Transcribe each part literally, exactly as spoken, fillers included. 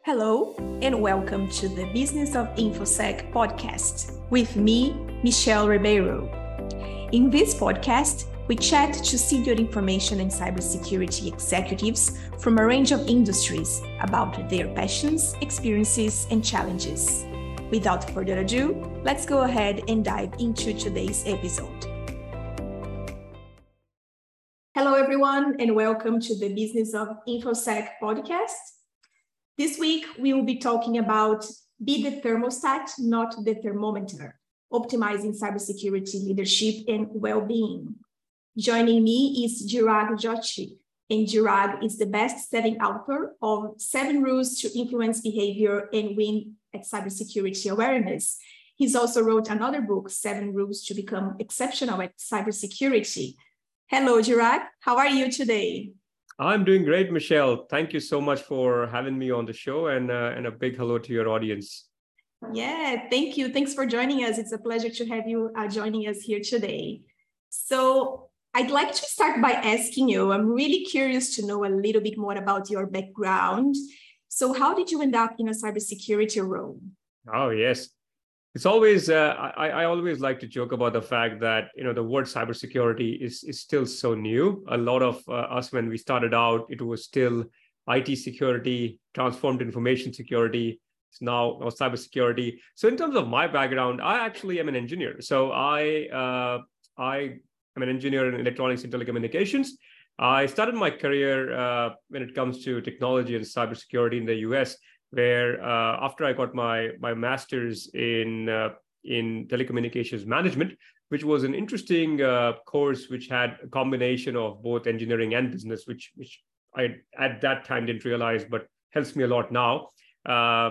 Hello, and welcome to the Business of InfoSec podcast with me, Michelle Ribeiro. In this podcast, we chat to senior information and cybersecurity executives from a range of industries about their passions, experiences, and challenges. Without further ado, let's go ahead and dive into today's episode. Hello, everyone, and welcome to the Business of InfoSec podcast. This week, we will be talking about Be the Thermostat, Not the Thermometer, optimizing cybersecurity leadership and well-being. Joining me is Chirag Joshi, and Chirag is the best-selling author of Seven Rules to Influence Behavior and Win at Cybersecurity Awareness. He's also wrote another book, Seven Rules to Become Exceptional at Cybersecurity. Hello, Chirag. How are you today? I'm doing great, Michelle. Thank you so much for having me on the show, and, uh, and a big hello to your audience. Yeah, thank you. Thanks for joining us. It's a pleasure to have you uh, joining us here today. So I'd like to start by asking you, I'm really curious to know a little bit more about your background. So how did you end up in a cybersecurity role? Oh, yes. It's always, uh, I, I always like to joke about the fact that, you know, the word cybersecurity is, is still so new. A lot of uh, us, when we started out, it was still I T security, transformed information security. It's now, now cybersecurity. So in terms of my background, I actually am an engineer. So I, uh, I am an engineer in electronics and telecommunications. I started my career uh, when it comes to technology and cybersecurity in the U S, where uh, after I got my, my master's in, uh, in telecommunications management, which was an interesting uh, course which had a combination of both engineering and business, which, which I at that time didn't realize, but helps me a lot now. Uh,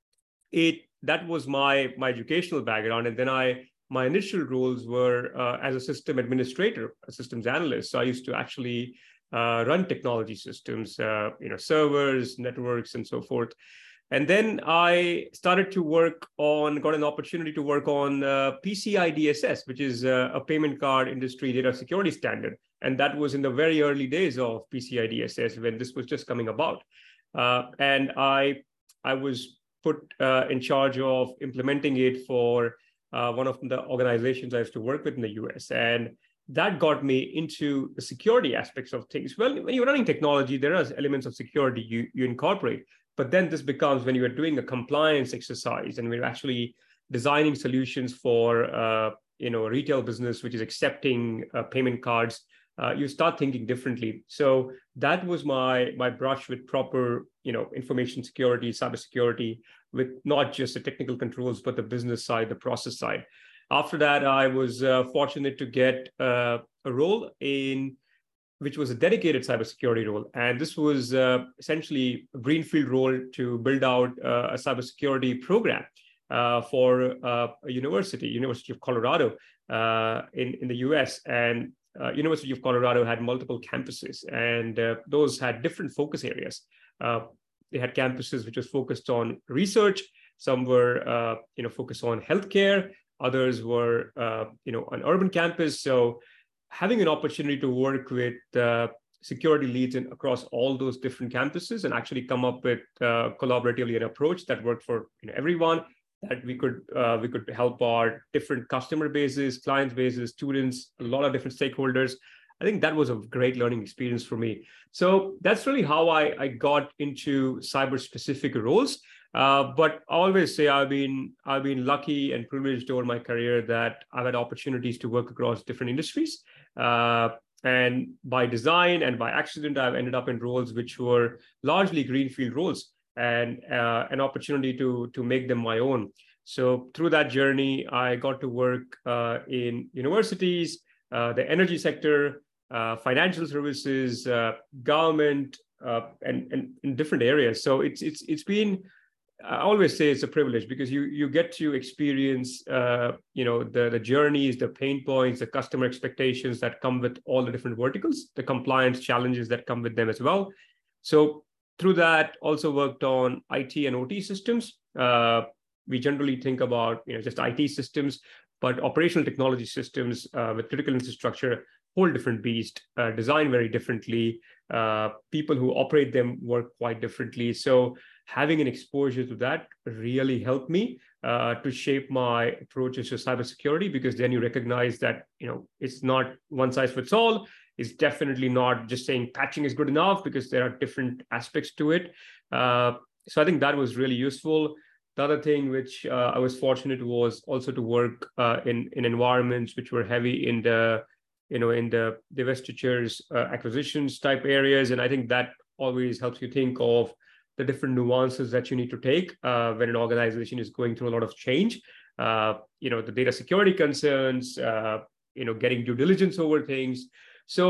it that was my, my educational background. And then I my initial roles were uh, as a system administrator, a systems analyst. So I used to actually uh, run technology systems, uh, you know, servers, networks, and so forth. And then I started to work on, got an opportunity to work on uh, P C I D S S, which is uh, a payment card industry data security standard. And that was in the very early days of P C I D S S when this was just coming about. Uh, and I, I was put uh, in charge of implementing it for uh, one of the organizations I used to work with in the U S. And that got me into the security aspects of things. Well, when you're running technology, there are elements of security you, you incorporate. But then this becomes when you are doing a compliance exercise and we're actually designing solutions for uh, you know, a retail business, which is accepting uh, payment cards, uh, you start thinking differently. So that was my, my brush with proper you know, information security, cybersecurity, with not just the technical controls, but the business side, the process side. After that, I was uh, fortunate to get uh, a role in which was a dedicated cybersecurity role. And this was uh, essentially a greenfield role to build out uh, a cybersecurity program uh, for uh, a university, University of Colorado uh, in, in the U S. And uh, University of Colorado had multiple campuses, and uh, those had different focus areas. Uh, they had campuses which was focused on research. Some were uh, you know, focused on healthcare. Others were uh, you know, an urban campus. So having an opportunity to work with uh, security leads in, across all those different campuses and actually come up with uh, collaboratively an approach that worked for you know, everyone, that we could uh, we could help our different customer bases, client bases, students, a lot of different stakeholders. I think that was a great learning experience for me. So that's really how I, I got into cyber-specific roles. Uh, but I always say I've been I've been lucky and privileged over my career that I've had opportunities to work across different industries. Uh, and by design and by accident, I've ended up in roles which were largely greenfield roles, and uh, an opportunity to, to make them my own. So through that journey, I got to work uh, in universities, uh, the energy sector, uh, financial services, uh, government, uh, and, and in different areas. So it's it's it's been, I always say it's a privilege, because you you get to experience uh, you know the the journeys, the pain points, the customer expectations that come with all the different verticals, the compliance challenges that come with them as well. So through that, also worked on I T and O T systems. Uh, we generally think about you know just I T systems, but operational technology systems uh, with critical infrastructure, whole different beast, uh, designed very differently, Uh, people who operate them work quite differently. So having an exposure to that really helped me uh, to shape my approaches to cybersecurity, because then you recognize that, you know, it's not one size fits all. It's definitely not just saying patching is good enough, because there are different aspects to it. Uh, so I think that was really useful. The other thing which uh, I was fortunate was also to work uh, in, in environments which were heavy in the, you know, in the divestitures, uh, acquisitions type areas. And I think that always helps you think of the different nuances that you need to take uh, when an organization is going through a lot of change. Uh, you know, the data security concerns, uh, you know, getting due diligence over things. So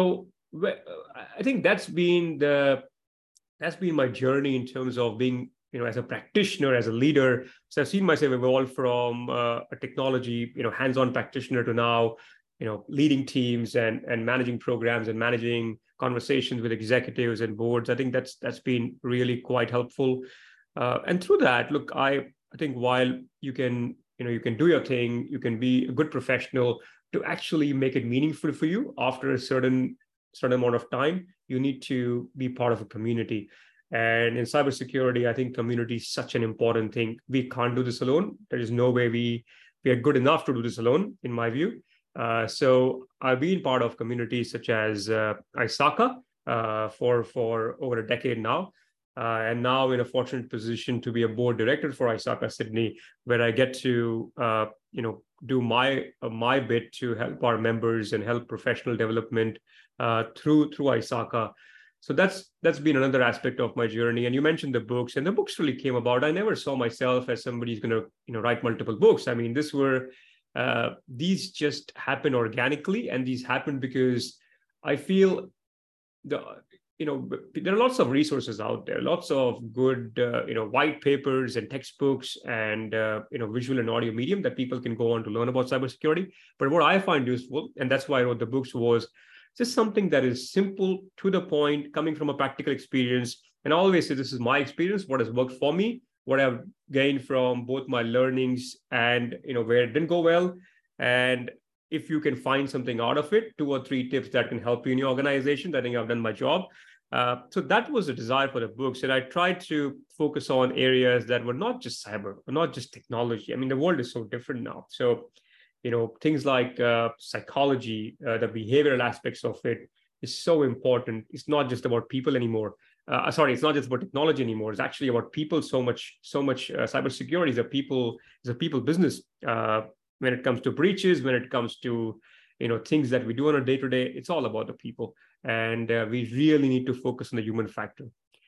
I think that's been the, that's been my journey in terms of being, you know, as a practitioner, as a leader. So I've seen myself evolve from uh, a technology, you know, hands-on practitioner to now, you know, leading teams and, and managing programs and managing conversations with executives and boards. I think that's that's been really quite helpful. Uh, and through that, look, I, I think while you can, you know, you can do your thing, you can be a good professional, to actually make it meaningful for you after a certain, certain amount of time, you need to be part of a community. And in cybersecurity, I think community is such an important thing. We can't do this alone. There is no way we, we are good enough to do this alone, in my view. Uh, so I've been part of communities such as uh, ISACA uh, for, for over a decade now. Uh, and now in a fortunate position to be a board director for ISACA Sydney, where I get to, uh, you know, do my, uh, my bit to help our members and help professional development uh, through, through ISACA. So that's, that's been another aspect of my journey. And you mentioned the books, and the books really came about. I never saw myself as somebody who's going to, you know, write multiple books. I mean, this were, Uh, these just happen organically, and these happen because I feel the, you know, there are lots of resources out there, lots of good, uh, you know, white papers and textbooks and, uh, you know, visual and audio medium that people can go on to learn about cybersecurity. But what I find useful, and that's why I wrote the books, was just something that is simple, to the point, coming from a practical experience. And I always say, this is my experience, what has worked for me, what I've gained from both my learnings and, you know, where it didn't go well. And if you can find something out of it, two or three tips that can help you in your organization, I think I've done my job. Uh, so that was the desire for the books. And I tried to focus on areas that were not just cyber, or not just technology. I mean, the world is so different now. So, you know, things like uh, psychology, uh, the behavioral aspects of it is so important. It's not just about people anymore. Uh, sorry, it's not just about technology anymore. It's actually about people. So much, so much uh, cybersecurity is a people, is a people business. Uh, when it comes to breaches, when it comes to, you know, things that we do on a day-to-day, it's all about the people. And uh, we really need to focus on the human factor.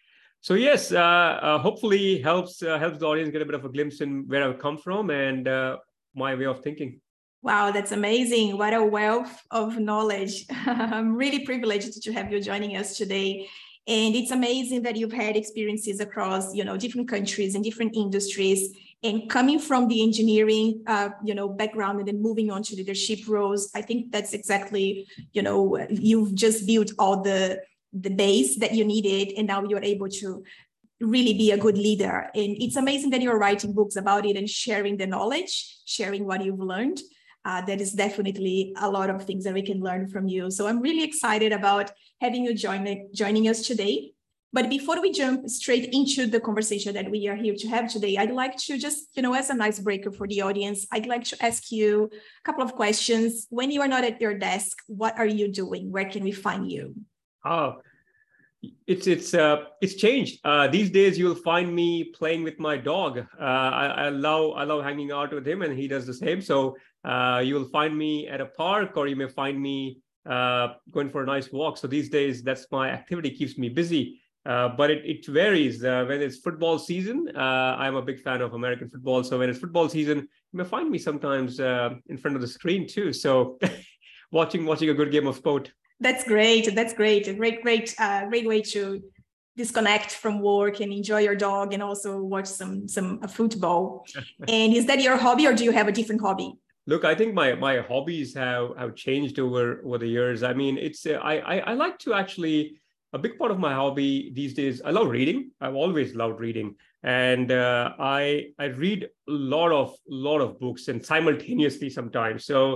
So yes, uh, uh, hopefully helps, uh, helps the audience get a bit of a glimpse in where I've come from and uh, my way of thinking. Wow, that's amazing. What a wealth of knowledge. I'm really privileged to have you joining us today. And it's amazing that you've had experiences across, you know, different countries and different industries, and coming from the engineering, uh, you know, background and then moving on to leadership roles. I think that's exactly, you know, you've just built all the, the base that you needed, and now you're able to really be a good leader. And it's amazing that you're writing books about it and sharing the knowledge, sharing what you've learned. Uh, that is definitely a lot of things that we can learn from you. So I'm really excited about having you join, joining us today. But before we jump straight into the conversation that we are here to have today, I'd like to just, you know, as an icebreaker for the audience, I'd like to ask you a couple of questions. When you are not at your desk, what are you doing? Where can we find you? Oh, it's it's uh, it's changed. Uh, these days, you'll find me playing with my dog. Uh, I, I love I love hanging out with him, and he does the same. So uh, you'll find me at a park, or you may find me uh, going for a nice walk. So these days, that's my activity, keeps me busy. Uh, but it, it varies. Uh, when it's football season, uh, I'm a big fan of American football. So when it's football season, you may find me sometimes uh, in front of the screen too. So watching watching a good game of sport. That's great. That's great. A great, great, uh, great way to disconnect from work and enjoy your dog, and also watch some some uh, football. And is that your hobby, or do you have a different hobby? Look, I think my my hobbies have have changed over over the years. I mean, it's uh, I, I I like to actually. A big part of my hobby these days, I love reading. I've always loved reading. And uh, I I read a lot of lot of books, and simultaneously sometimes. So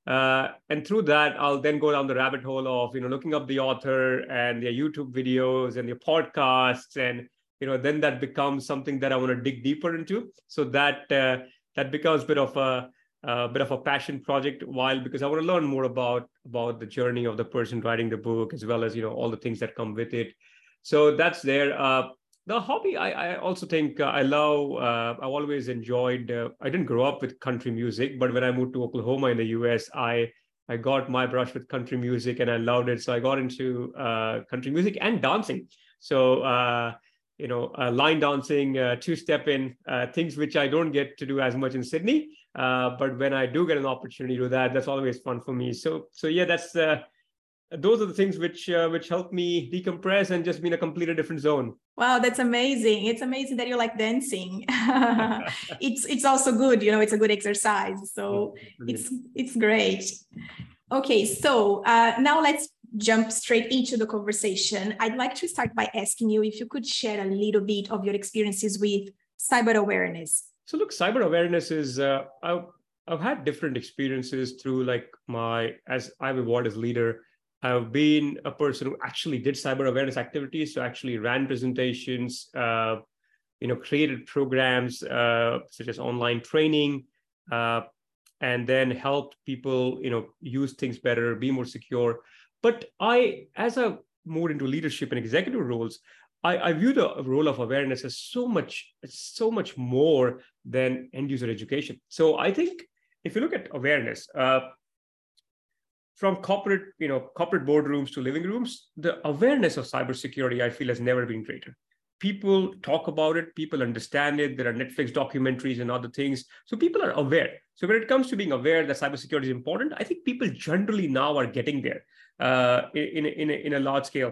Uh, and through that, I'll then go down the rabbit hole of, you know, looking up the author and their YouTube videos and their podcasts. And, you know, then that becomes something that I want to dig deeper into. So that uh, that becomes a bit of a, a bit of a passion project, while because I want to learn more about, about the journey of the person writing the book, as well as, you know, all the things that come with it. So that's there. Uh, The hobby, I, I also think uh, I love, uh, I've always enjoyed, uh, I didn't grow up with country music, but when I moved to Oklahoma in the U S, I I got my brush with country music and I loved it. So I got into uh, country music and dancing. So, uh, you know, uh, line dancing, uh, two-stepping, uh, things which I don't get to do as much in Sydney. Uh, but when I do get an opportunity to do that, that's always fun for me. So, so yeah, that's, uh, those are the things which uh, which help me decompress and just be in a completely different zone. Wow, that's amazing. It's amazing that you like dancing. it's it's also good, you know, it's a good exercise. So yeah, it's it's great. Okay, so uh, now let's jump straight into the conversation. I'd like to start by asking you if you could share a little bit of your experiences with cyber awareness. So look, cyber awareness is, uh, I've, I've had different experiences through like my, as I've evolved as leader, I've been a person who actually did cyber awareness activities, so actually ran presentations, uh, you know, created programs uh, such as online training, uh, and then helped people, you know, use things better, be more secure. But I, as I moved into leadership and executive roles, I, I view the role of awareness as so much, so much more than end user education. So I think if you look at awareness, uh, from corporate, you know, corporate boardrooms to living rooms, the awareness of cybersecurity, I feel, has never been greater. People talk about it, people understand it. There are Netflix documentaries and other things. So people are aware. So when it comes to being aware that cybersecurity is important, I think people generally now are getting there uh, in, in, in, a, in a large scale.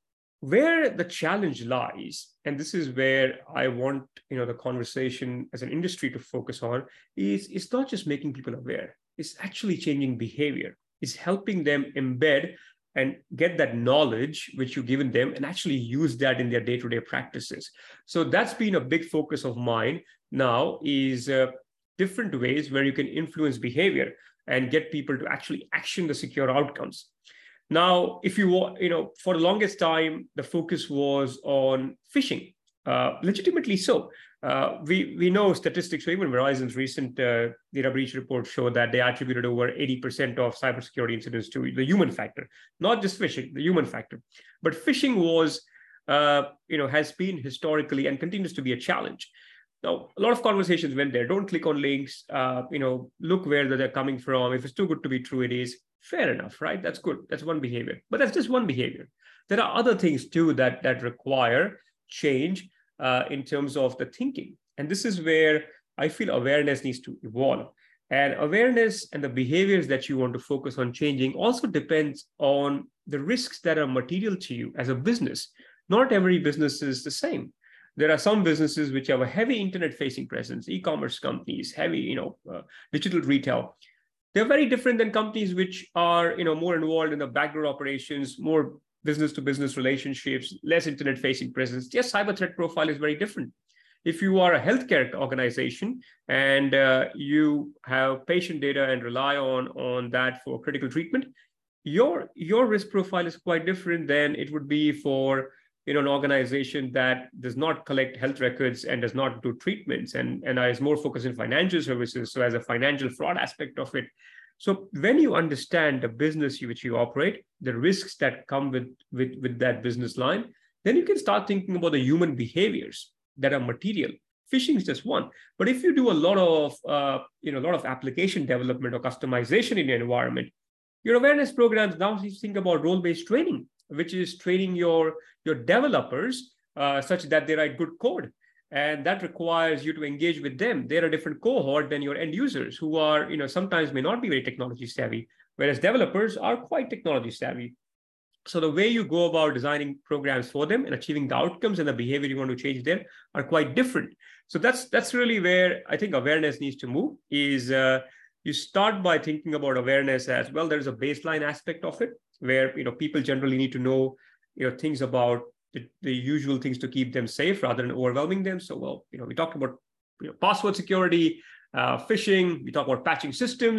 Where the challenge lies, and this is where I want, you know, the conversation as an industry to focus on, is it's not just making people aware, it's actually changing behavior. Is helping them embed and get that knowledge which you've given them and actually use that in their day-to-day practices. So that's been a big focus of mine now, is uh, different ways where you can influence behavior and get people to actually action the secure outcomes. Now, if you want, you know, for the longest time, the focus was on phishing, uh, legitimately so. Uh, we, we know statistics, so even Verizon's recent uh, data breach report showed that they attributed over eighty percent of cybersecurity incidents to the human factor, not just phishing, the human factor. But phishing was, uh, you know, has been historically and continues to be a challenge. Now, a lot of conversations went there. Don't click on links, uh, you know, look where they're coming from. If it's too good to be true, it is. Fair enough, right? That's good. That's one behavior. But that's just one behavior. There are other things too that, that require change uh, in terms of the thinking. And this is where I feel awareness needs to evolve. And awareness and the behaviors that you want to focus on changing also depends on the risks that are material to you as a business. Not every business is the same. There are some businesses which have a heavy internet-facing presence, e-commerce companies, heavy, you know, uh, digital retail. They're very different than companies which are, you know, more involved in the backdoor operations, more business-to-business relationships, less internet-facing presence. Yes, cyber threat profile is very different. If you are a healthcare organization and uh, you have patient data and rely on, on that for critical treatment, your, your risk profile is quite different than it would be for, you know, an organization that does not collect health records and does not do treatments and, and is more focused in financial services. So as a financial fraud aspect of it. So when you understand the business which you operate, the risks that come with, with, with that business line, then you can start thinking about the human behaviors that are material. Phishing is just one. But if you do a lot of, uh, you know, a lot of application development or customization in your environment, your awareness programs now think about role-based training, which is training your, your developers uh, such that they write good code. And that requires you to engage with them. They're a different cohort than your end users who are, you know, sometimes may not be very technology savvy, whereas developers are quite technology savvy. So the way you go about designing programs for them and achieving the outcomes and the behavior you want to change there are quite different. So that's, that's really where I think awareness needs to move, is uh, you start by thinking about awareness as well. There's a baseline aspect of it where, you know, people generally need to know, you know, things about the, the usual things to keep them safe rather than overwhelming them. So, well, you know, we talked about, you know, password security, uh, phishing, we talk about patching systems.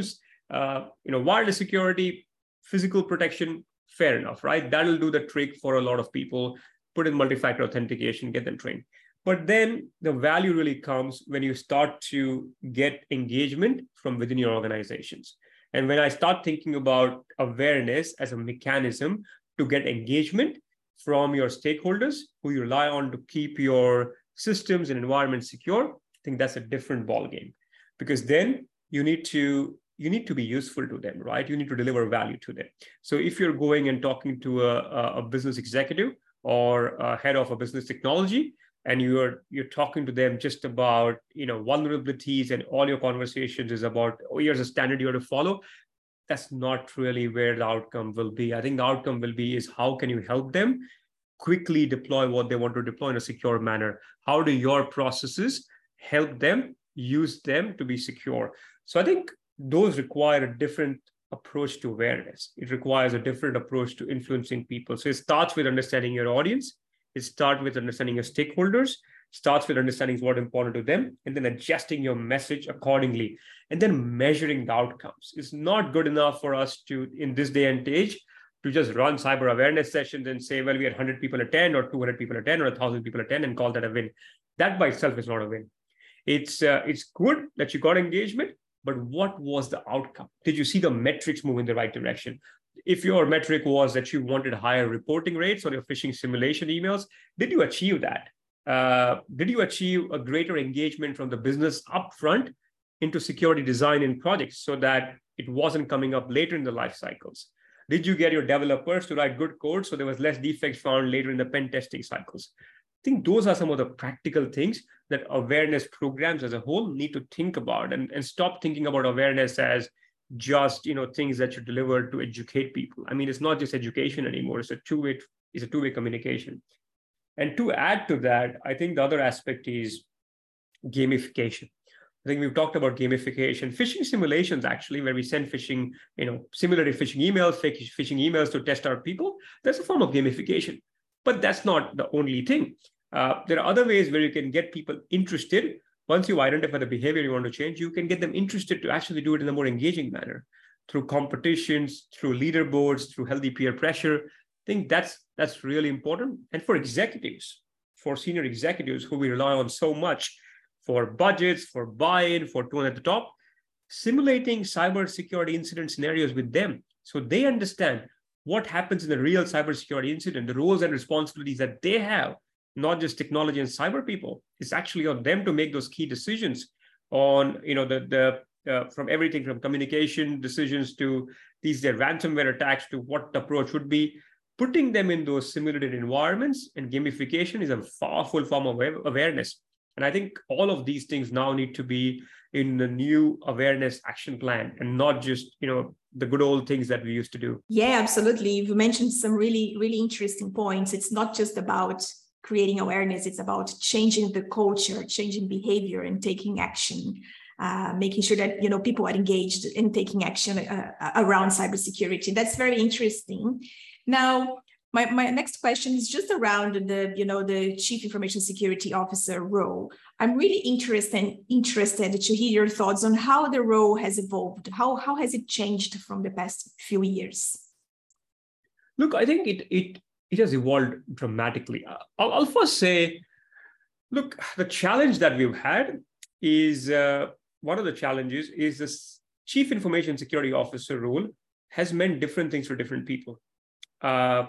Uh, you know, wireless security, physical protection, fair enough, right? That'll do the trick for a lot of people. Put in multi-factor authentication, get them trained. But then the value really comes when you start to get engagement from within your organizations. And when I start thinking about awareness as a mechanism to get engagement from your stakeholders who you rely on to keep your systems and environment secure, I think that's a different ballgame. Because then you need to you need to be useful to them, right? You need to deliver value to them. So if you're going and talking to a, a business executive or a head of a business technology, and you're you're talking to them just about, you know, vulnerabilities, and all your conversations is about, oh, here's a standard you have to follow, that's not really where the outcome will be. I think the outcome will be is how can you help them quickly deploy what they want to deploy in a secure manner? How do your processes help them use them to be secure? So I think those require a different approach to awareness. It requires a different approach to influencing people. So it starts with understanding your audience. It starts with understanding your stakeholders, starts with understanding what's important to them, and then adjusting your message accordingly, and then measuring the outcomes. It's not good enough for us to, in this day and age, to just run cyber awareness sessions and say, well, we had one hundred people attend, or two hundred people attend, or one thousand people attend, and call that a win. That by itself is not a win. It's, uh, it's good that you got engagement, but what was the outcome? Did you see the metrics move in the right direction? If your metric was that you wanted higher reporting rates on your phishing simulation emails, did you achieve that? Uh, did you achieve a greater engagement from the business upfront into security design in projects so that it wasn't coming up later in the life cycles? Did you get your developers to write good code so there was less defects found later in the pen testing cycles? I think those are some of the practical things that awareness programs as a whole need to think about, and, and stop thinking about awareness as just, you know, things that you deliver to educate people. I mean, it's not just education anymore. It's a two-way, it's a two-way communication. And to add to that, I think the other aspect is gamification. I think we've talked about gamification, phishing simulations, actually, where we send phishing, you know, simulated phishing emails, fake phishing emails to test our people. That's a form of gamification, but that's not the only thing. Uh, there are other ways where you can get people interested. Once you identify the behavior you want to change, you can get them interested to actually do it in a more engaging manner through competitions, through leaderboards, through healthy peer pressure. I think that's that's really important. And for executives, for senior executives who we rely on so much for budgets, for buy-in, for tone at the top, simulating cybersecurity incident scenarios with them so they understand what happens in a real cybersecurity incident, the roles and responsibilities that they have, not just technology and cyber people. It's actually on them to make those key decisions on, you know, the the uh, from everything from communication decisions to these their ransomware attacks to what the approach would be. Putting them in those simulated environments and gamification is a powerful form of awareness. And I think all of these things now need to be in the new awareness action plan, and not just, you know, the good old things that we used to do. Yeah, absolutely. You mentioned some really, really interesting points. It's not just about creating awareness, it's about changing the culture, changing behavior, and taking action, uh, making sure that, you know, people are engaged in taking action uh, around cybersecurity. That's very interesting. Now, my, my next question is just around the, you know, the Chief Information Security Officer role. I'm really interested, interested to hear your thoughts on how the role has evolved. How, how has it changed from the past few years? Look, I think it, it, it has evolved dramatically. I'll, I'll first say, look, the challenge that we've had is, uh, one of the challenges is this Chief Information Security Officer role has meant different things for different people. Uh,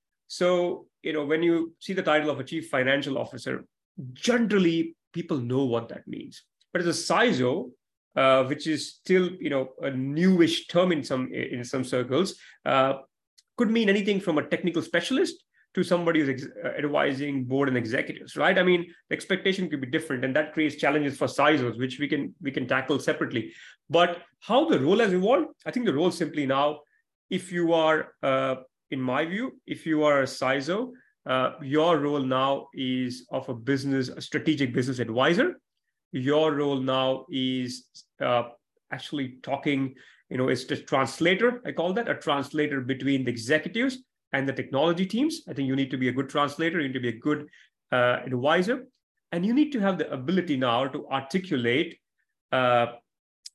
so, you know, when you see the title of a Chief Financial Officer, generally people know what that means. But as a C I S O, uh, which is still, you know, a newish term in some in some circles, uh, could mean anything from a technical specialist to somebody who's ex- advising board and executives, right? I mean, the expectation could be different, and that creates challenges for C I S Os, which we can we can tackle separately. But how the role has evolved, I think the role simply now, if you are, uh, in my view, if you are a C I S O, uh, your role now is of a business, a strategic business advisor. Your role now is uh, actually talking, you know, it's just translator. I call that a translator between the executives and the technology teams. I think you need to be a good translator. You need to be a good uh, advisor. And you need to have the ability now to articulate uh,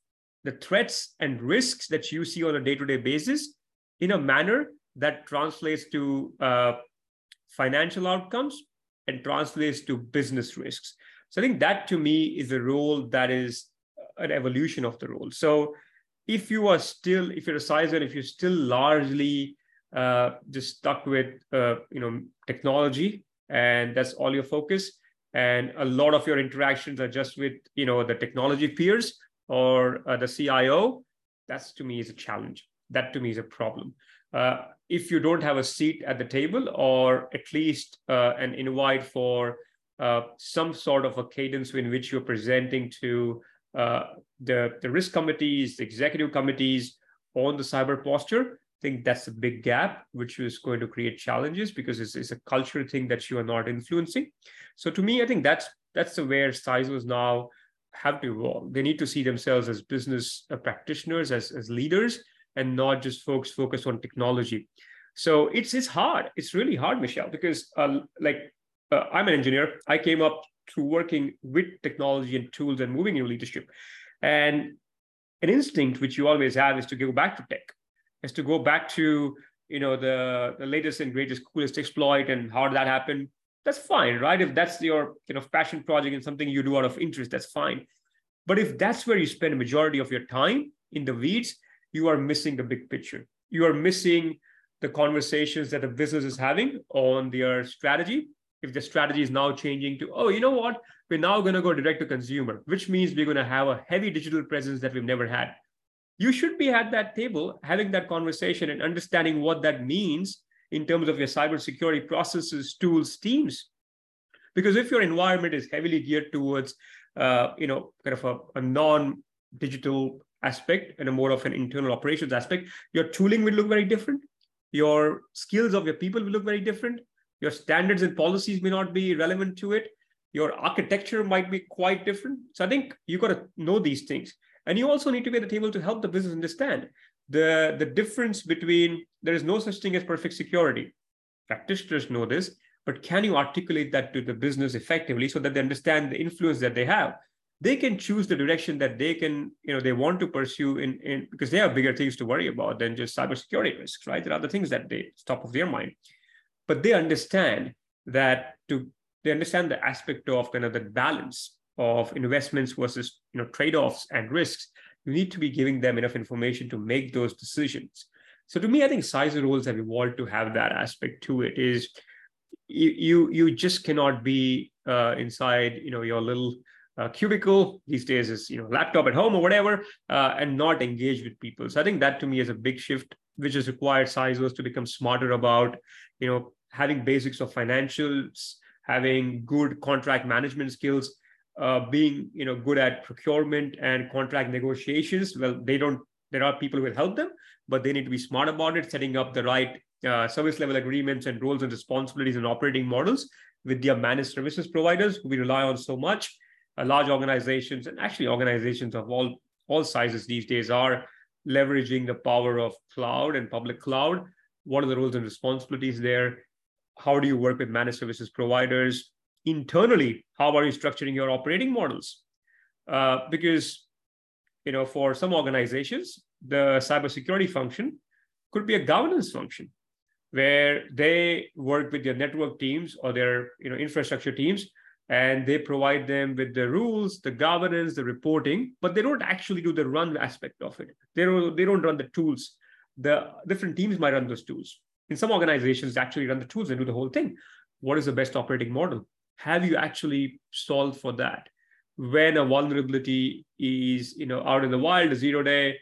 the threats and risks that you see on a day-to-day basis in a manner that translates to uh, financial outcomes and translates to business risks. So I think that to me is a role that is an evolution of the role. So if you are still, if you're a C I S O, if you're still largely uh, just stuck with, uh, you know, technology, and that's all your focus, and a lot of your interactions are just with, you know, the technology peers or uh, the C I O, that's to me is a challenge. That to me is a problem. Uh, if you don't have a seat at the table, or at least uh, an invite for uh, some sort of a cadence in which you're presenting to uh, the, the risk committees, the executive committees on the cyber posture, I think that's a big gap, which is going to create challenges because it's, it's a cultural thing that you are not influencing. So to me, I think that's that's the where C I S Os now have to evolve. They need to see themselves as business uh, practitioners, as, as leaders, and not just folks focused on technology. So it's it's hard. It's really hard, Michelle, because uh, like uh, I'm an engineer. I came up through working with technology and tools and moving into leadership. And an instinct which you always have is to go back to tech, is to go back to, you know, the, the latest and greatest, coolest exploit and how did that happen? That's fine, right? If that's your, you know, passion project and something you do out of interest, that's fine. But if that's where you spend a majority of your time in the weeds, you are missing the big picture. You are missing the conversations that the business is having on their strategy. If the strategy is now changing to, oh, you know what? We're now going to go direct to consumer, which means we're going to have a heavy digital presence that we've never had. You should be at that table having that conversation and understanding what that means in terms of your cybersecurity processes, tools, teams. Because if your environment is heavily geared towards, uh, you know, kind of a, a non-digital aspect and a more of an internal operations aspect, your tooling will look very different. Your skills of your people will look very different. Your standards and policies may not be relevant to it. Your architecture might be quite different. So I think you've got to know these things. And you also need to be at the table to help the business understand the, the difference between, there is no such thing as perfect security. Practitioners know this, but can you articulate that to the business effectively so that they understand the influence that they have? They can choose the direction that they can, you know, they want to pursue in, in because they have bigger things to worry about than just cybersecurity risks, right? There are other things that they top of their mind. But they understand that to they understand the aspect of kind of the balance of investments versus, you know, trade-offs and risks. You need to be giving them enough information to make those decisions. So to me, I think C I S O roles have evolved to have that aspect to it. Is you you, you just cannot be uh, inside, you know, your little uh, cubicle these days, is, you know, laptop at home or whatever, uh, and not engage with people. So I think that to me is a big shift, which has required C I S Os to become smarter about, you know, having basics of financials, having good contract management skills, uh, being, you know, good at procurement and contract negotiations. Well, they don't, there are people who will help them, but they need to be smart about it, setting up the right uh, service level agreements and roles and responsibilities and operating models with their managed services providers who we rely on so much. Uh, large organizations, and actually organizations of all, all sizes these days, are leveraging the power of cloud and public cloud. What are the roles and responsibilities there? How do you work with managed services providers? Internally, how are you structuring your operating models? Uh, because, you know, for some organizations, the cybersecurity function could be a governance function where they work with their network teams or their, you know, infrastructure teams, and they provide them with the rules, the governance, the reporting, but they don't actually do the run aspect of it. They don't, they don't run the tools. The different teams might run those tools. In some organizations, they actually run the tools and do the whole thing. What is the best operating model? Have you actually solved for that? When a vulnerability is, you know, out in the wild, a zero day,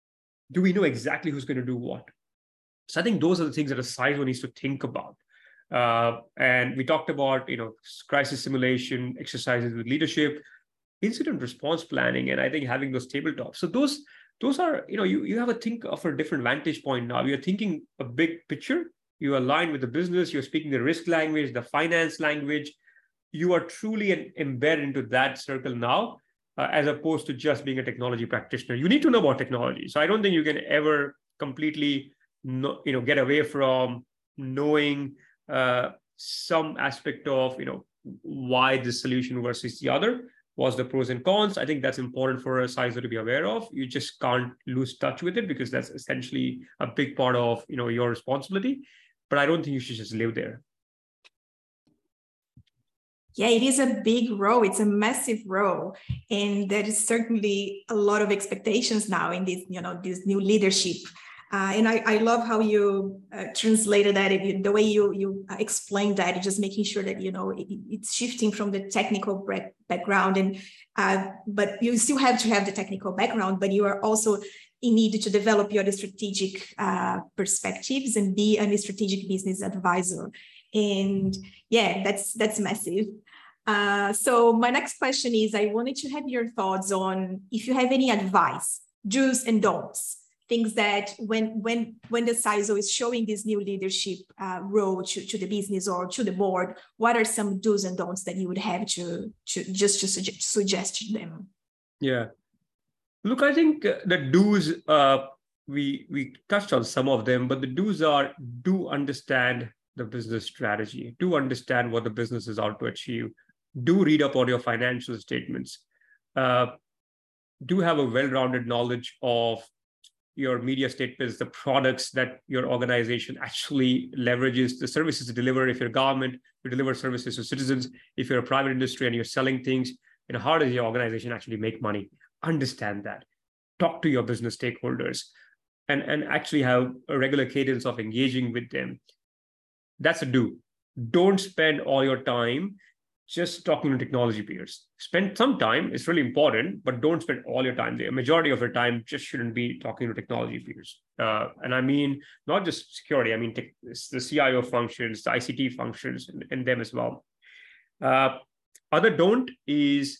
do we know exactly who's going to do what? So I think those are the things that a C I S O needs to think about. Uh, and we talked about, you know, crisis simulation, exercises with leadership, incident response planning, and I think having those tabletops. So those, those are, you know, you, you have a think of a different vantage point now. You're thinking a big picture. You align with the business. You're speaking the risk language, the finance language. You are truly embedded into that circle now, uh, as opposed to just being a technology practitioner. You need to know about technology. So I don't think you can ever completely, know, you know, get away from knowing uh, some aspect of, you know, why this solution versus the other. What's the pros and cons? I think that's important for a C I S O to be aware of. You just can't lose touch with it because that's essentially a big part of, you know, your responsibility. But I don't think you should just live there. Yeah, it is a big role. It's a massive role. And there is certainly a lot of expectations now in this, you know, this new leadership. Uh, and I, I love how you uh, translated that, the way you, you explained that, just making sure that, you know, it, it's shifting from the technical background. And uh, but you still have to have the technical background, but you are also in need to develop your strategic uh, perspectives and be a strategic business advisor. And yeah, that's that's massive. Uh, so my next question is, I wanted to have your thoughts on if you have any advice, do's and don'ts, things that when when when the C I S O is showing this new leadership uh, role to, to the business or to the board, what are some do's and don'ts that you would have to, to just to suggest, suggest to them? Yeah. Look, I think the do's, uh, we, we touched on some of them, but the do's are do understand the business strategy, do understand what the business is out to achieve, do read up on your financial statements, uh, do have a well-rounded knowledge of your media statements, the products that your organization actually leverages, the services to deliver. If you're government, you deliver services to citizens. If you're a private industry and you're selling things, you know, how does your organization actually make money? Understand that. Talk to your business stakeholders and, and actually have a regular cadence of engaging with them. That's a do. Don't spend all your time just talking to technology peers. Spend some time, it's really important, but don't spend all your time there. A majority of your time just shouldn't be talking to technology peers. Uh, and I mean, not just security, I mean, the C I O functions, the I C T functions, and, and them as well. Uh, other don't is,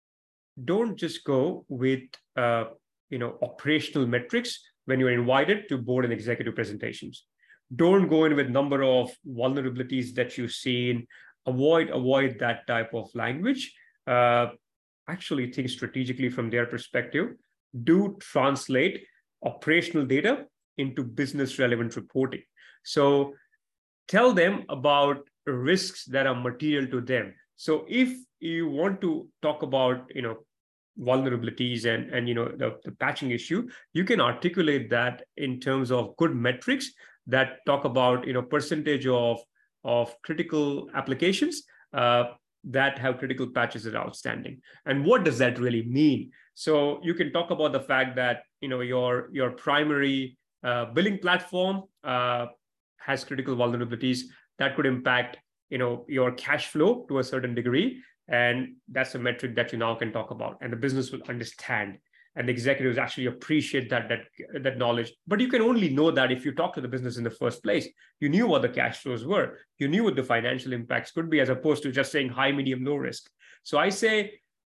don't just go with, uh, you know, operational metrics when you're invited to board and executive presentations. Don't go in with number of vulnerabilities that you've seen. Avoid, avoid that type of language. Uh, actually think strategically from their perspective. Do translate operational data into business relevant reporting. So tell them about risks that are material to them. So if you want to talk about, you know, vulnerabilities and, and you know, the, the patching issue, you can articulate that in terms of good metrics that talk about, you know, percentage of of critical applications uh, that have critical patches that are outstanding. And what does that really mean? So you can talk about the fact that, you know, your, your primary uh, billing platform uh, has critical vulnerabilities that could impact, you know, your cash flow to a certain degree. And that's a metric that you now can talk about. And the business will understand. And the executives actually appreciate that, that, that knowledge. But you can only know that if you talk to the business in the first place. You knew what the cash flows were. You knew what the financial impacts could be, as opposed to just saying high, medium, low risk. So I say,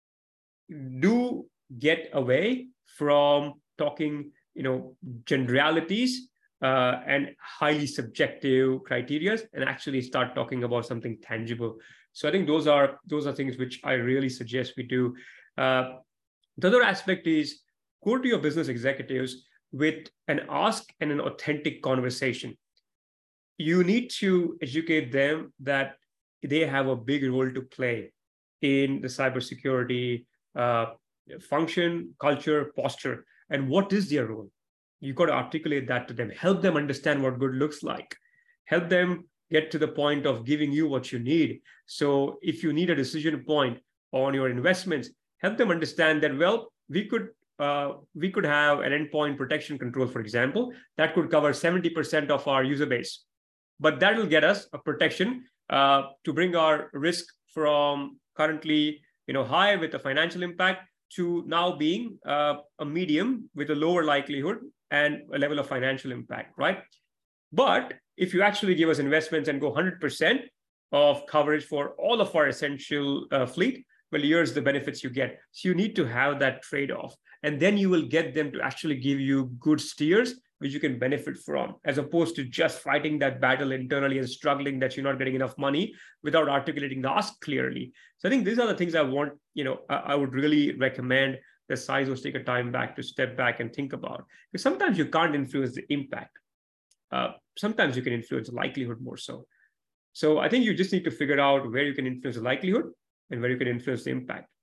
do get away from talking, you know, generalities uh, and highly subjective criteria, and actually start talking about something tangible. So I think those are, those are things which I really suggest we do. Uh, The other aspect is go to your business executives with an ask and an authentic conversation. You need to educate them that they have a big role to play in the cybersecurity uh, function, culture, posture, and what is their role. You've got to articulate that to them. Help them understand what good looks like. Help them get to the point of giving you what you need. So if you need a decision point on your investments, help them understand that, well, we could uh, we could have an endpoint protection control, for example, that could cover seventy percent of our user base. But that will get us a protection uh, to bring our risk from currently, you know, high with a financial impact to now being uh, a medium with a lower likelihood and a level of financial impact, right? But if you actually give us investments and go one hundred percent of coverage for all of our essential uh, fleet, well, here's the benefits you get. So you need to have that trade-off. And then you will get them to actually give you good steers, which you can benefit from, as opposed to just fighting that battle internally and struggling that you're not getting enough money without articulating the ask clearly. So I think these are the things I want, you know, I, I would really recommend the C I S Os take a time back to step back and think about. Because sometimes you can't influence the impact. Uh, sometimes you can influence the likelihood more so. So I think you just need to figure out where you can influence the likelihood and where you can influence the impact.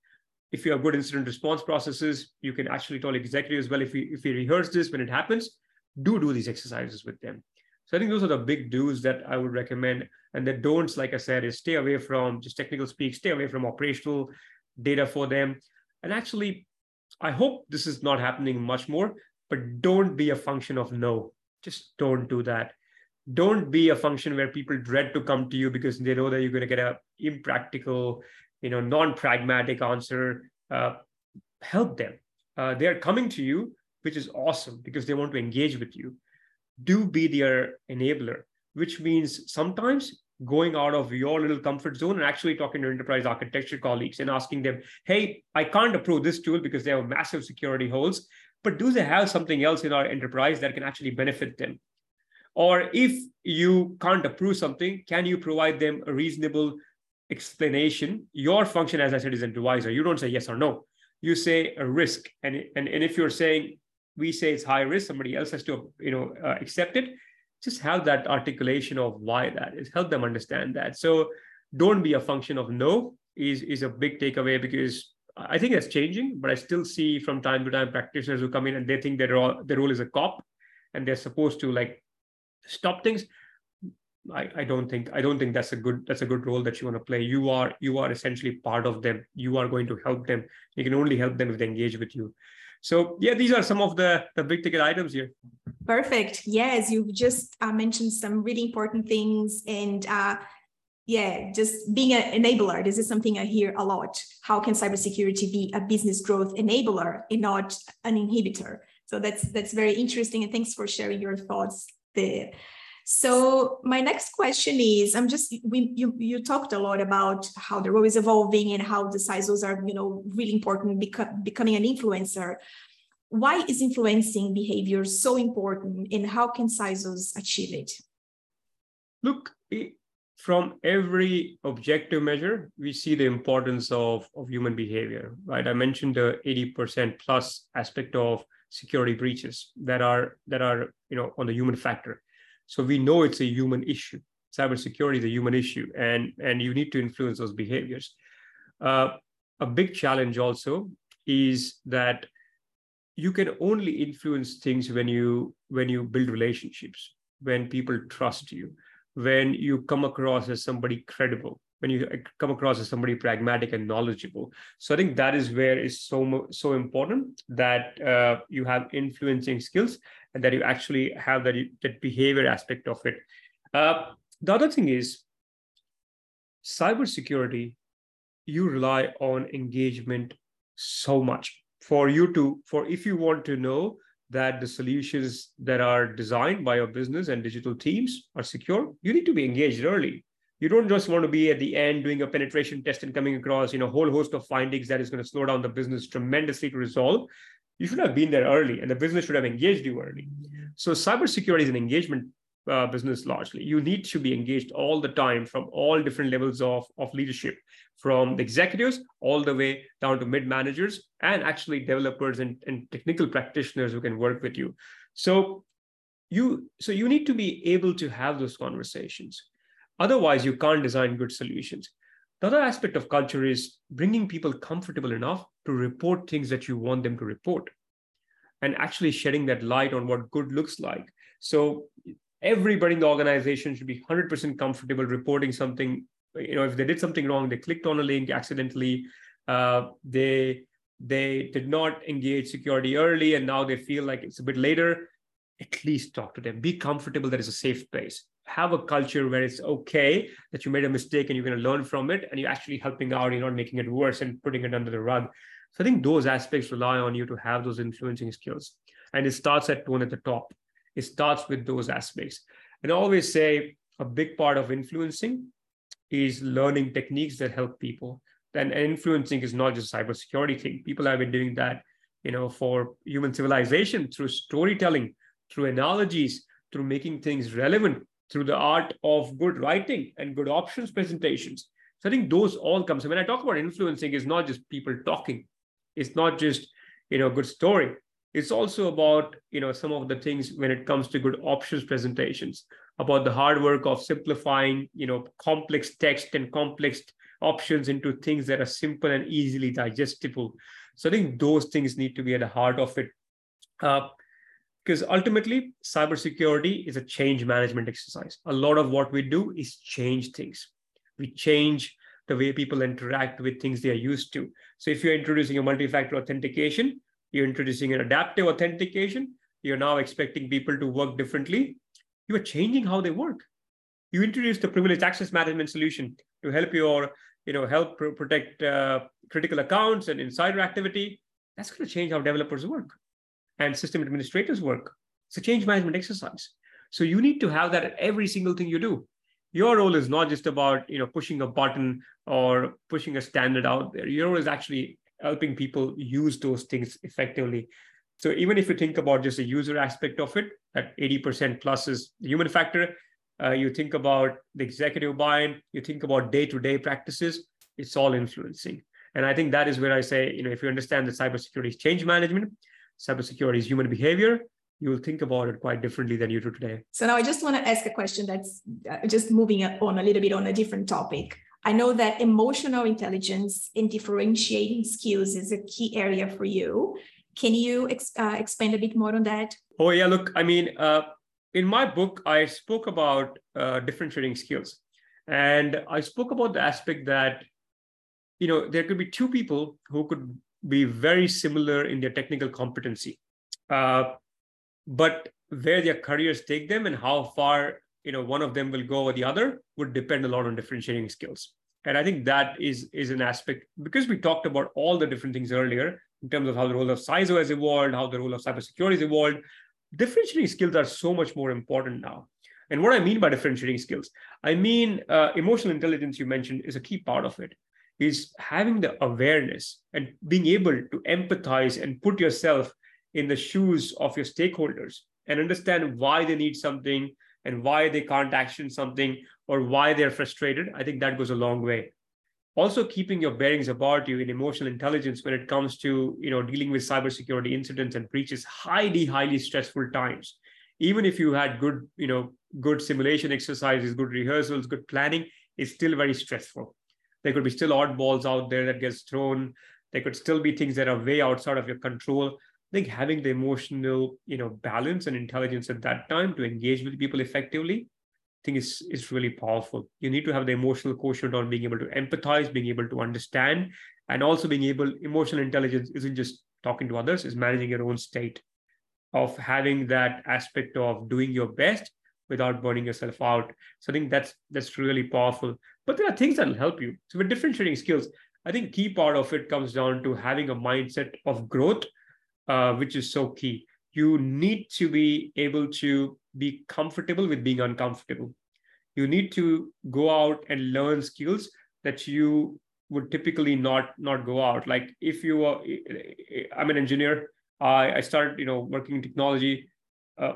if you have good incident response processes, you can actually tell executives, well, if we, if we rehearse this when it happens, do do these exercises with them. So I think those are the big do's that I would recommend. And the don'ts, like I said, is stay away from just technical speak, stay away from operational data for them. And actually, I hope this is not happening much more, but don't be a function of no. Just don't do that. Don't be a function where people dread to come to you because they know that you're going to get a impractical, you know, non-pragmatic answer. Uh, help them. Uh, they are coming to you, which is awesome because they want to engage with you. Do be their enabler, which means sometimes going out of your little comfort zone and actually talking to enterprise architecture colleagues and asking them, hey, I can't approve this tool because they have massive security holes, but do they have something else in our enterprise that can actually benefit them? Or if you can't approve something, can you provide them a reasonable explanation? Your function, as I said, is an advisor. You don't say yes or no. You say a risk. And, and, and if you're saying, we say it's high risk, somebody else has to, you know, uh, accept it. Just have that articulation of why that is. Help them understand that. So don't be a function of no is, is a big takeaway, because I think that's changing, but I still see from time to time practitioners who come in and they think their role, their role is a cop and they're supposed to like stop things. I, I don't think I don't think that's a good that's a good role that you want to play. You are you are essentially part of them. You are going to help them. You can only help them if they engage with you. So yeah, these are some of the, the big ticket items here. Perfect. Yes, you've just uh, mentioned some really important things. And uh, yeah, just being an enabler. This is something I hear a lot. How can cybersecurity be a business growth enabler and not an inhibitor? So that's that's very interesting. And thanks for sharing your thoughts there. So my next question is, I'm just, we, you, you talked a lot about how the role is evolving and how the C I S Os are, you know, really important, beco- becoming an influencer. Why is influencing behavior so important, and how can C I S Os achieve it? Look, from every objective measure, we see the importance of, of human behavior, right? I mentioned the eighty percent plus aspect of security breaches that are, that are, you know, on the human factor. So we know it's a human issue. Cybersecurity is a human issue, and, and you need to influence those behaviors. Uh, a big challenge also is that you can only influence things when you, when you build relationships, when people trust you, when you come across as somebody credible, when you come across as somebody pragmatic and knowledgeable. So I think that is where it's so, so important that uh, you have influencing skills and that you actually have that, that behavior aspect of it. Uh, the other thing is cybersecurity, you rely on engagement so much for you to, for if you want to know that the solutions that are designed by your business and digital teams are secure, you need to be engaged early. You don't just want to be at the end doing a penetration test and coming across, you know, a whole host of findings that is going to slow down the business tremendously to resolve. You should have been there early, and the business should have engaged you early. So cybersecurity is an engagement uh, business largely. You need to be engaged all the time from all different levels of, of leadership, from the executives all the way down to mid-managers and actually developers and, and technical practitioners who can work with you. So you, so you need to be able to have those conversations. Otherwise, you can't design good solutions. The other aspect of culture is bringing people comfortable enough to report things that you want them to report and actually shedding that light on what good looks like. So everybody in the organization should be one hundred percent comfortable reporting something. You know, if they did something wrong, they clicked on a link accidentally, uh, they, they did not engage security early, and now they feel like it's a bit later, at least talk to them. Be comfortable that it's a safe place. Have a culture where it's okay that you made a mistake and you're going to learn from it, and you're actually helping out, you're not making it worse and putting it under the rug. So I think those aspects rely on you to have those influencing skills. And it starts at tone at the top. It starts with those aspects. And I always say a big part of influencing is learning techniques that help people. Then influencing is not just a cybersecurity thing. People have been doing that, you know, for human civilization through storytelling, through analogies, through making things relevant, through the art of good writing and good options presentations. So I think those all come. So when I talk about influencing, it's not just people talking. It's not just, you know, good story. It's also about, you know, some of the things when it comes to good options presentations, about the hard work of simplifying, you know, complex text and complex options into things that are simple and easily digestible. So I think those things need to be at the heart of it. Uh, because ultimately, cybersecurity is a change management exercise. A lot of what we do is change things. We change the way people interact with things they are used to. So if you're introducing a multi-factor authentication, you're introducing an adaptive authentication, you're now expecting people to work differently. You are changing how they work. You introduce the privileged access management solution to help your, you know, help pr- protect uh, critical accounts and insider activity. That's going to change how developers work and system administrators work. It's a change management exercise. So you need to have that at every single thing you do. Your role is not just about, you know, pushing a button or pushing a standard out there. Your role is actually helping people use those things effectively. So even if you think about just the user aspect of it, at eighty percent plus is the human factor, uh, you think about the executive buy-in, you think about day-to-day practices, it's all influencing. And I think that is where I say, you know, if you understand that cybersecurity is change management, cybersecurity is human behavior, you will think about it quite differently than you do today. So now I just want to ask a question that's uh, just moving on a little bit on a different topic. I know that emotional intelligence and differentiating skills is a key area for you. Can you ex- uh, expand a bit more on that? Oh, yeah, look, I mean, uh, in my book, I spoke about uh, differentiating skills. And I spoke about the aspect that, you know, there could be two people who could be very similar in their technical competency. Uh, but where their careers take them and how far, you know, one of them will go or the other would depend a lot on differentiating skills. And I think that is, is an aspect, because we talked about all the different things earlier in terms of how the role of C I S O has evolved, how the role of cybersecurity has evolved. Differentiating skills are so much more important now. And what I mean by differentiating skills, I mean, uh, emotional intelligence you mentioned is a key part of it, is having the awareness and being able to empathize and put yourself in the shoes of your stakeholders and understand why they need something and why they can't action something or why they're frustrated. I think that goes a long way. Also, keeping your bearings about you in emotional intelligence when it comes to, you know, dealing with cybersecurity incidents and breaches, highly, highly stressful times. Even if you had good, you know, good simulation exercises, good rehearsals, good planning, it's still very stressful. There could be still oddballs out there that gets thrown. There could still be things that are way outside of your control. I think having the emotional, you know, balance and intelligence at that time to engage with people effectively, I think is, is really powerful. You need to have the emotional quotient on being able to empathize, being able to understand, and also being able, emotional intelligence isn't just talking to others, it's managing your own state of having that aspect of doing your best without burning yourself out. So I think that's that's really powerful. But there are things that will help you. So with differentiating skills, I think key part of it comes down to having a mindset of growth, uh, which is so key. You need to be able to be comfortable with being uncomfortable. You need to go out and learn skills that you would typically not, not go out. Like if you are, I'm an engineer, I, I started, you know, working in technology. Uh,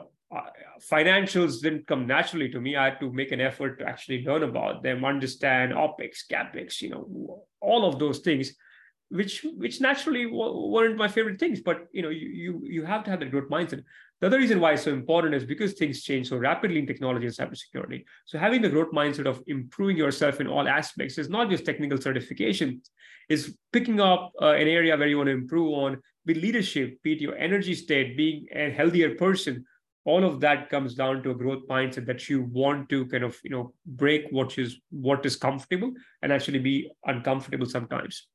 financials didn't come naturally to me. I had to make an effort to actually learn about them, understand OpEx, CapEx, you know, all of those things, which which naturally weren't my favorite things. But you know, you you you have to have that growth mindset. The other reason why it's so important is because things change so rapidly in technology and cybersecurity. So having the growth mindset of improving yourself in all aspects is not just technical certification, is picking up uh, an area where you want to improve on, be leadership, be it your energy state, being a healthier person. All of that comes down to a growth mindset that you want to kind of, you know, break what is what is comfortable and actually be uncomfortable sometimes.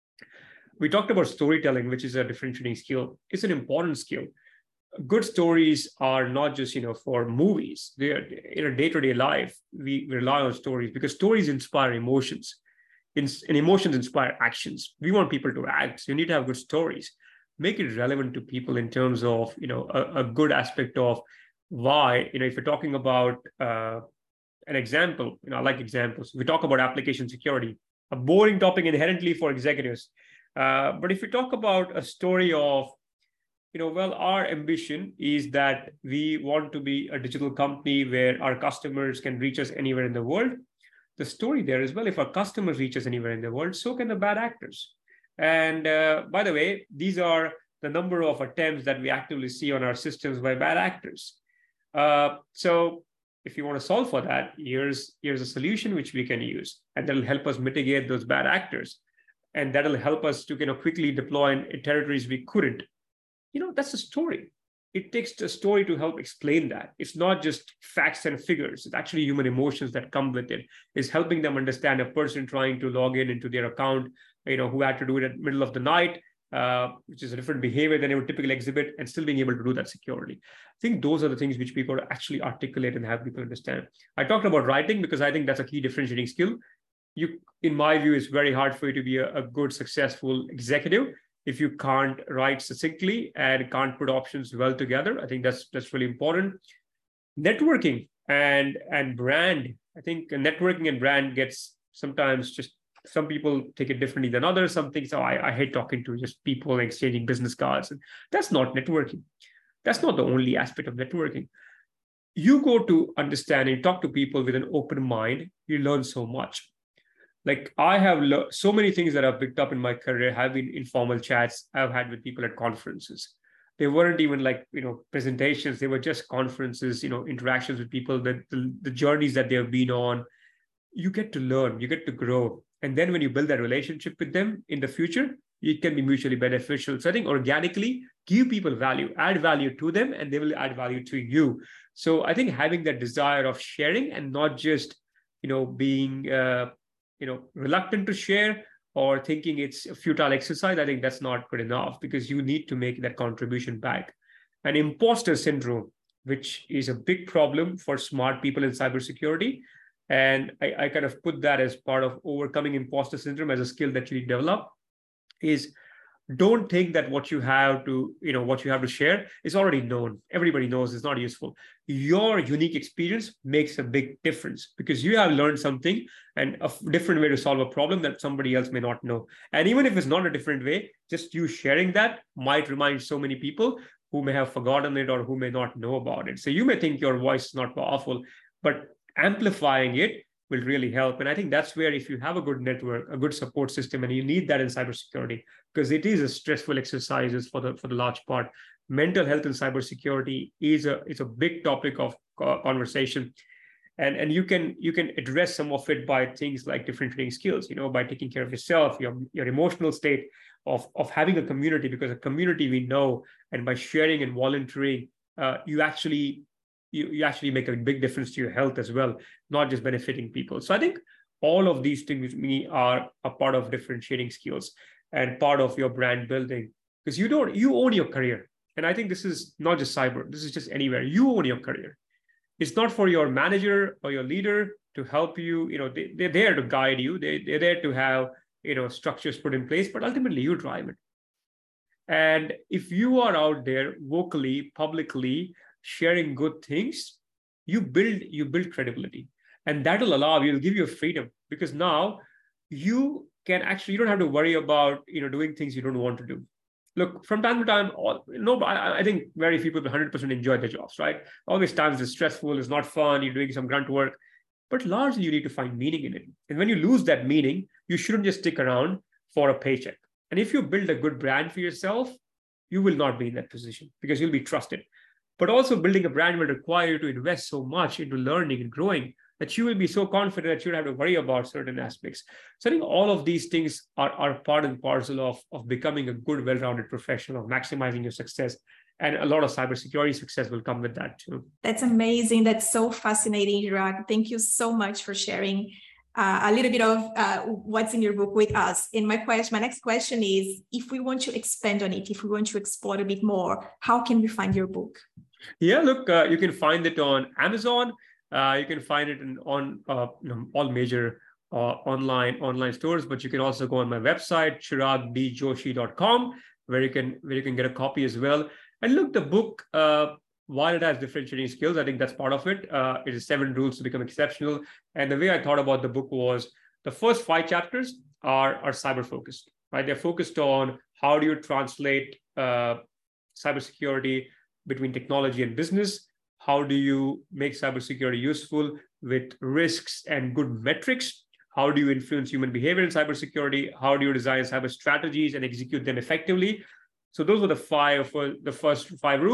We talked about storytelling, which is a differentiating skill. It's an important skill. Good stories are not just, you know, for movies. They are in a day-to-day life. We rely on stories because stories inspire emotions, and emotions inspire actions. We want people to act. So you need to have good stories. Make it relevant to people in terms of, you know, a, a good aspect of why, you know, if you're talking about uh, an example, you know, I like examples. We talk about application security, a boring topic inherently for executives. Uh, but if we talk about a story of, you know, well, our ambition is that we want to be a digital company where our customers can reach us anywhere in the world. The story there is, well, if our customers reach us anywhere in the world, so can the bad actors. And uh, by the way, these are the number of attempts that we actively see on our systems by bad actors. Uh, so if you want to solve for that, here's, here's a solution which we can use, and that'll help us mitigate those bad actors. And that'll help us to, you know, quickly deploy in, in territories we couldn't. You know, that's a story. It takes a story to help explain that. It's not just facts and figures. It's actually human emotions that come with it. It's helping them understand a person trying to log in into their account, you know, who had to do it at the middle of the night, uh, which is a different behavior than they would typically exhibit, and still being able to do that securely. I think those are the things which people actually articulate and have people understand. I talked about writing because I think that's a key differentiating skill. You, in my view, it's very hard for you to be a, a good, successful executive if you can't write succinctly and can't put options well together. I think that's that's really important. Networking and and brand. I think networking and brand gets sometimes just, some people take it differently than others. Some things, oh, I, I hate talking to just people exchanging business cards. And that's not networking. That's not the only aspect of networking. You go to understand and talk to people with an open mind, you learn so much. Like I have le- so many things that I've picked up in my career have been informal chats I've had with people at conferences. They weren't even like, you know, presentations. They were just conferences, you know, interactions with people, that the, the journeys that they have been on. You get to learn, you get to grow. And then when you build that relationship with them in the future, it can be mutually beneficial. So I think organically give people value, add value to them, and they will add value to you. So I think having that desire of sharing and not just, you know, being, uh, you know, reluctant to share or thinking it's a futile exercise, I think that's not good enough, because you need to make that contribution back. And imposter syndrome, which is a big problem for smart people in cybersecurity. And I, I kind of put that as part of overcoming imposter syndrome as a skill that you develop, is don't think that what you have to, you know, what you have to share is already known. Everybody knows it's not useful. Your unique experience makes a big difference because you have learned something and a different way to solve a problem that somebody else may not know. And even if it's not a different way, just you sharing that might remind so many people who may have forgotten it or who may not know about it. So you may think your voice is not powerful, but amplifying it will really help. And I think that's where, if you have a good network, a good support system, and you need that in cybersecurity, because it is a stressful exercise for the for the large part. Mental health in cybersecurity is a it's a big topic of conversation, and and you can you can address some of it by things like differentiating skills. You know, by taking care of yourself, your your emotional state, of of having a community, because a community we know, and by sharing and volunteering, uh, you actually. You, you actually make a big difference to your health as well, not just benefiting people. So I think all of these things with me are a part of differentiating skills and part of your brand building, because you don't, you own your career. And I think this is not just cyber, this is just anywhere. You own your career. It's not for your manager or your leader to help you. You know, they, they're there to guide you. They, they're there to have, you know, structures put in place, but ultimately you drive it. And if you are out there vocally, publicly, sharing good things, you build you build credibility, and that will allow you, will give you freedom, because now you can actually, you don't have to worry about, you know, doing things you don't want to do. Look, from time to time, all, no, I, I think very few people one hundred percent enjoy their jobs, right? Always times it's stressful, it's not fun, you're doing some grunt work, but largely you need to find meaning in it. And when you lose that meaning, you shouldn't just stick around for a paycheck. And if you build a good brand for yourself, you will not be in that position because you'll be trusted. But also building a brand will require you to invest so much into learning and growing that you will be so confident that you don't have to worry about certain aspects. So I think all of these things are, are part and parcel of, of becoming a good, well-rounded professional, of maximizing your success. And a lot of cybersecurity success will come with that too. That's amazing. That's so fascinating, Chirag. Thank you so much for sharing uh, a little bit of uh, what's in your book with us. And my question, my next question is, if we want to expand on it, if we want to explore a bit more, how can we find your book? Yeah, look, uh, you can find it on Amazon. Uh, you can find it in, on uh, you know, all major uh, online online stores, but you can also go on my website, chirag d joshi dot com, where you can where you can get a copy as well. And look, the book, uh, while it has differentiating skills, I think that's part of it. Uh, it is seven rules to become exceptional. And the way I thought about the book was the first five chapters are, are cyber focused, right? They're focused on how do you translate uh, cybersecurity between technology and business. How do you make cybersecurity useful with risks and good metrics? How do you influence human behavior in cybersecurity? How do you design cyber strategies and execute them effectively? So those were the five for the first five rules.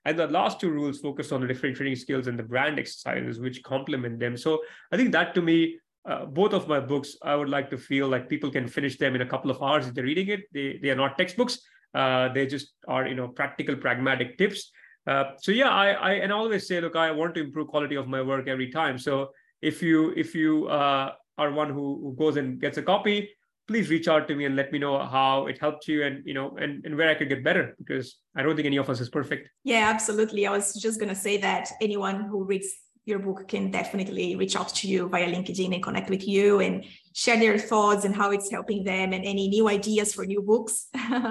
And the last two rules focus on the differentiating skills and the brand exercises, which complement them. So I think that to me, uh, both of my books, I would like to feel like people can finish them in a couple of hours if they're reading it. They, they are not textbooks. Uh, they just are, you know, practical, pragmatic tips. Uh, so yeah, I, I and I always say, look, I want to improve quality of my work every time. So if you if you uh, are one who, who goes and gets a copy, please reach out to me and let me know how it helped you and, you know, and, and where I could get better, because I don't think any of us is perfect. Yeah, absolutely. I was just going to say that anyone who reads your book can definitely reach out to you via LinkedIn and connect with you and share their thoughts and how it's helping them and any new ideas for new books.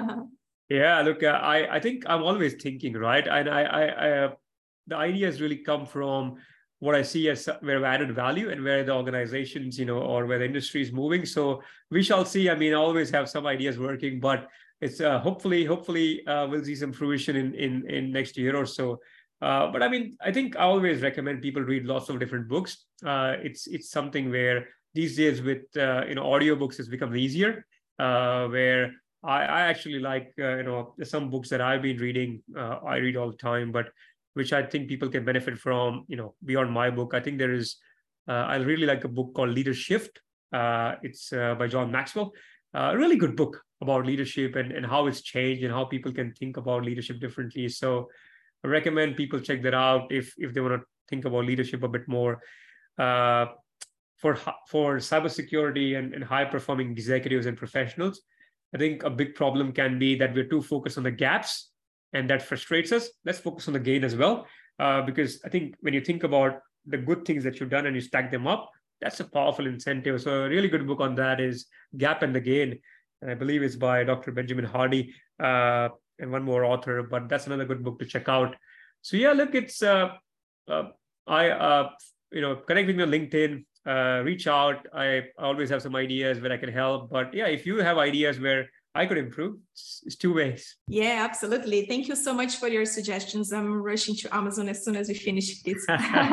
Yeah, look, uh, I, I think I'm always thinking, right? And I, I, I uh, the ideas really come from what I see as where I've added value and where the organizations, you know, or where the industry is moving. So we shall see. I mean, I always have some ideas working, but it's uh, hopefully, hopefully uh, we'll see some fruition in, in, in next year or so. Uh, but I mean, I think I always recommend people read lots of different books. Uh, it's it's something where these days with, uh, you know, audiobooks has become easier, uh, where I, I actually like, uh, you know, some books that I've been reading, uh, I read all the time, but which I think people can benefit from, you know, beyond my book. I think there is, uh, I really like a book called Leadership. Uh, it's uh, by John Maxwell. Uh, a really good book about leadership and, and how it's changed and how people can think about leadership differently. So I recommend people check that out if, if they want to think about leadership a bit more. Uh, for, for cybersecurity and, and high-performing executives and professionals, I think a big problem can be that we're too focused on the gaps, and that frustrates us. Let's focus on the gain as well, uh, because I think when you think about the good things that you've done and you stack them up, that's a powerful incentive. So a really good book on that is Gap and the Gain. And I believe it's by Doctor Benjamin Hardy uh, and one more author, but that's another good book to check out. So yeah, look, it's, uh, uh, I, uh, you know, connect with me on LinkedIn, uh, reach out. I always have some ideas where I can help, but yeah, if you have ideas where I could improve, it's, it's two ways. Yeah, absolutely. Thank you so much for your suggestions. I'm rushing to Amazon as soon as we finish this.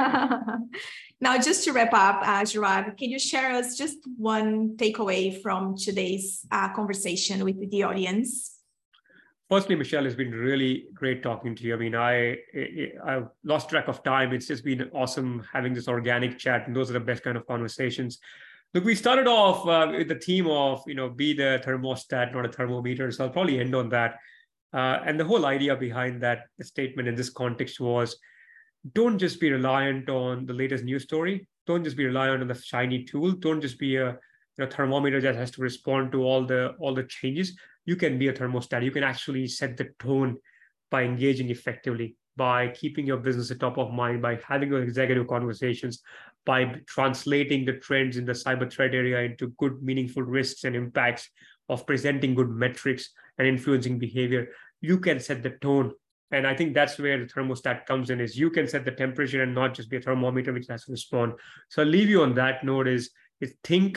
Now, just to wrap up, uh, Chirag, can you share us just one takeaway from today's uh, conversation with the audience? Firstly, Michelle, it's been really great talking to you. I mean, I, I've lost track of time. It's just been awesome having this organic chat, and those are the best kind of conversations. Look, we started off uh, with the theme of, you know, be the thermostat, not a thermometer. So I'll probably end on that. Uh, and the whole idea behind that statement in this context was, don't just be reliant on the latest news story. Don't just be reliant on the shiny tool. Don't just be a, you know, thermometer that has to respond to all the all the changes. You can be a thermostat. You can actually set the tone by engaging effectively, by keeping your business at top of mind, by having your executive conversations, by translating the trends in the cyber threat area into good, meaningful risks and impacts, of presenting good metrics and influencing behavior. You can set the tone. And I think that's where the thermostat comes in, is you can set the temperature and not just be a thermometer which has to respond. So I'll leave you on that note is, is think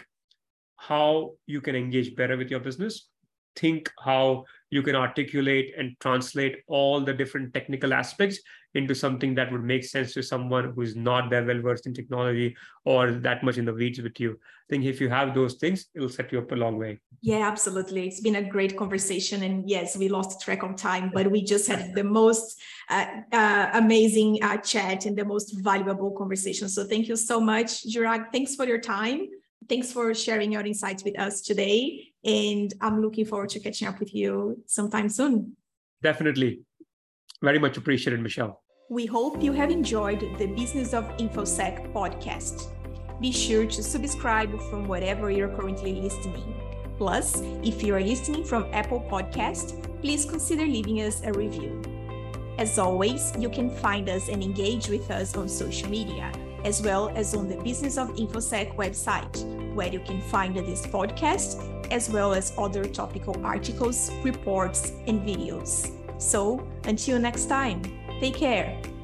how you can engage better with your business. Think how you can articulate and translate all the different technical aspects into something that would make sense to someone who is not that well versed in technology or that much in the weeds with you. I think if you have those things, it'll set you up a long way. Yeah, absolutely. It's been a great conversation. And yes, we lost track of time, but we just had the most uh, uh, amazing uh, chat and the most valuable conversation. So thank you so much, Chirag. Thanks for your time. Thanks for sharing your insights with us today. And I'm looking forward to catching up with you sometime soon. Definitely. Very much appreciated, Michelle. We hope you have enjoyed the Business of InfoSec podcast. Be sure to subscribe from wherever you're currently listening. Plus, if you are listening from Apple Podcast, please consider leaving us a review. As always, you can find us and engage with us on social media, as well as on the Business of InfoSec website, where you can find this podcast, as well as other topical articles, reports, and videos. So, until next time, take care.